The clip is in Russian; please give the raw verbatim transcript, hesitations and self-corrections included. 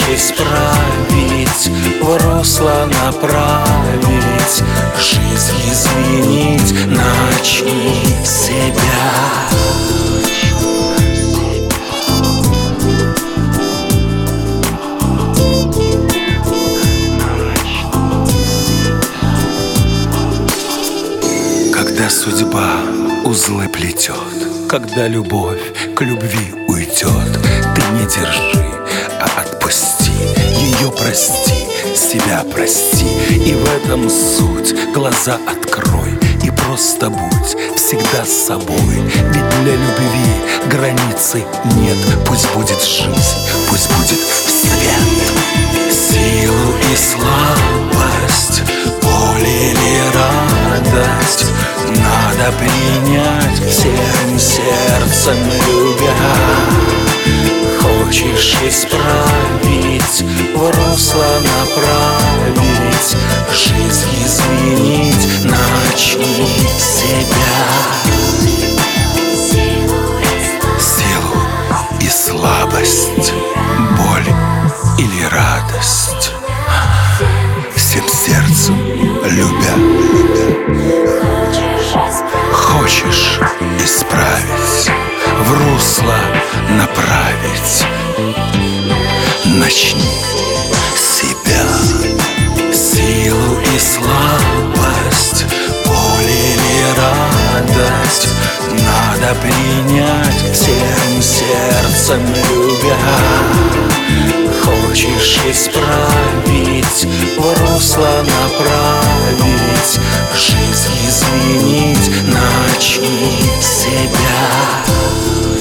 исправить, в русло направить, жизнь изменить, начни с себя. Когда судьба узлы плетет, когда любовь к любви уйдет, ты не держи, а отпусти, ее прости, себя прости. И в этом суть, глаза открой и просто будь всегда с собой. Ведь для любви границы нет, пусть будет жизнь, пусть будет свет. Силу и слабость, боль или радость надо принять всем сердцем любя. Хочешь исправить, в русло направить, жизнь изменить, начни с себя. Силу и слабость, боль или радость всем сердцем любя. Хочешь исправить, в русло направить, начни с себя. Силу и слабость, боль или радость надо принять всем сердцем любя. Хочешь исправить, в русло направить, жизнь изменить, начни с себя.